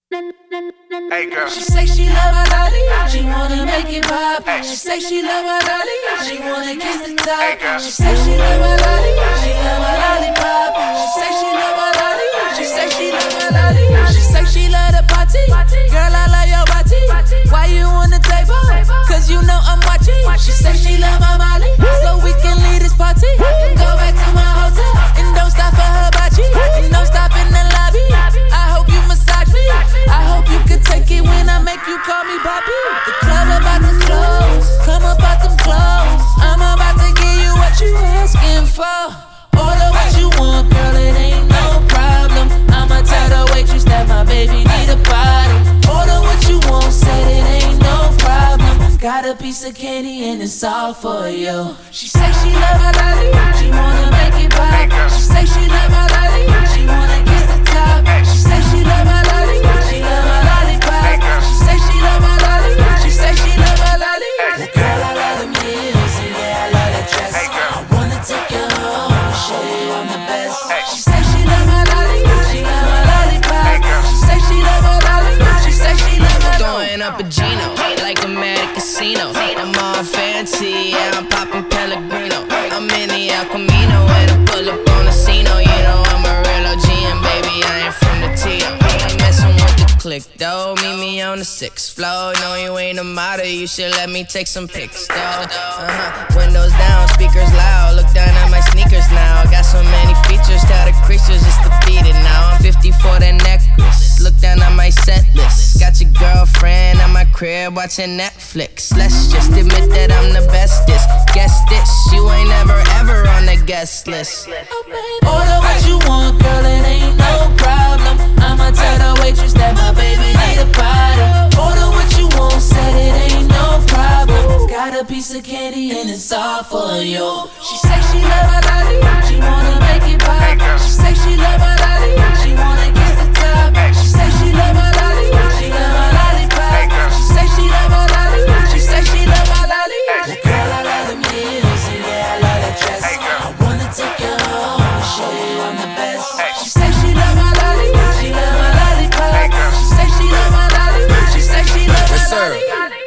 Hey girl. She say she love my lolly, she wanna make it pop. She say she love my lolly, she wanna kiss the top. She say she love my lolly, she love my lollipop. She say she love my lolly, she say she love my lolly. She say she love the party, girl I love your body. Why you on the table? Cause you know I'm watching. She say she love my Molly, so we can leave this party and go back to my hotel and don't stop for her body and don't stop in the lobby. I hope you massage me, I hope you can take it when I make you call me Bobby. The club about to close, come up out them clothes. I'm about to give you what you asking for. Order what you want, girl, it ain't no problem. I'ma tell the waitress that my baby need a bottle. Order what you want, said it ain't no problem. Got a piece of candy and it's all for you. She say she love my lolly, she wanna make it pop. She say she love my lolly, she wanna kiss the top. She say she love my lolly, she love my lollipop. She say she love my lolly, she say she love my lolly. Girl, I love them heels, and yeah, I love that dress. I wanna take you home, show you I'm the best. She say she love my lolly, she love my lollipop. She say she love my lolly, she say she love my Throwing up a Gino, like I'm at a casino. I'm all fancy, yeah, I'm popping Pellegrino. I'm in the El Camino, and I pull up on the scene. You know I'm a real OG, and baby, I ain't from the T.O. Ain't messing with the click, though. Meet me on the 6th floor. No, you ain't a model, you should let me take some pics, though. Windows down, speakers loud. Look down at my sneakers now. Got so many features, tell the creatures just to beat it now. I'm 50 for that necklace. Look down at my set list. Got your girlfriend at my crib watching Netflix. Let's just admit that I'm the bestest. Guess this, you ain't never ever on the guest list. Order what you want, girl, it ain't no problem. I'ma tell the waitress that my baby need a bottle. Order what you want, said it ain't no problem. Got a piece of candy and it's all for you. She say she love my lolly, she wanna make it pop. She say she love my lolly, she wanna kiss the top. She say she love my lolly, she love my lollipop. She say she love my lolly, she say she love my lolly. Girl, I love them heels, and yeah, I love that dress. I wanna take you home, show you I'm the best. She say she love my lolly, she love my lollipop. She say she love my lolly, she say she love my lolly.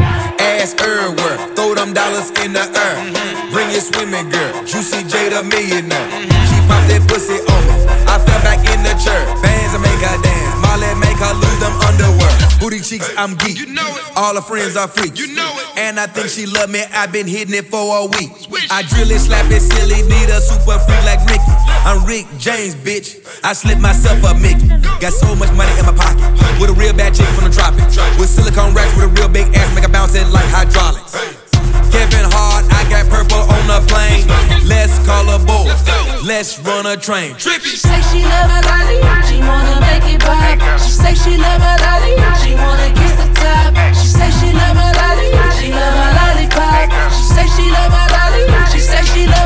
Ass everywhere, throw them dollars in the air. Bring your swimming girl, Juicy J the millionaire. She pop that pussy on me, I fell back in the chair. Bands that make her dance, Molly make her lose them underwear. Booty cheeks, I'm geek, all her friends are freaks. And I think she love me, I've been hitting it for a week. I drill it, slap it silly, need a super freak like Ricky. I'm Rick James, bitch, I slip myself up Mickey. Got so much money in my pocket, with a real bad chick from the tropics. With silicone racks, with a real big ass, make her bounce it like hydraulics. Kevin Hart, I got purple on the plane. Let's call a boat, let's run a train. She say she love my lolly, she wanna make it pop. She say she love my lolly, she wanna kiss the top. She say she love my lolly, she love my lollipop. She say she love my lolly, she say she love